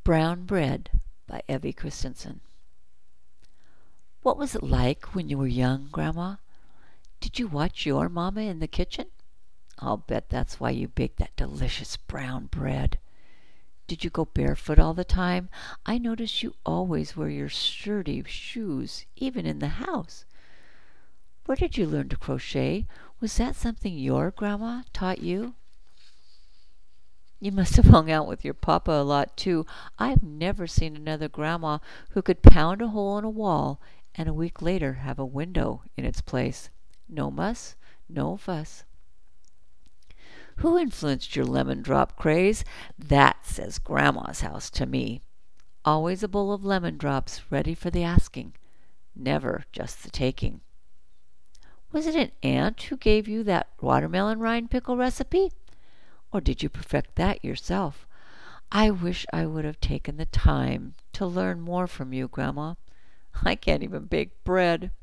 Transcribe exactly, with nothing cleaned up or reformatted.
Brown Bread by Evie Christensen. What was it like when you were young, Grandma? Did you watch your Mama in the kitchen? I'll bet that's why you baked that delicious brown bread. Did you go barefoot all the time? I notice you always wear your sturdy shoes, even in the house. Where did you learn to crochet? Was that something your grandma taught you? You must have hung out with your papa a lot, too. I've never seen another grandma who could pound a hole in a wall and a week later have a window in its place. No muss, no fuss. Who influenced your lemon drop craze? That says Grandma's house to me. Always a bowl of lemon drops ready for the asking, never just the taking. Was it an aunt who gave you that watermelon rind pickle recipe? Or did you perfect that yourself? I wish I would have taken the time to learn more from you, Grandma. I can't even bake bread.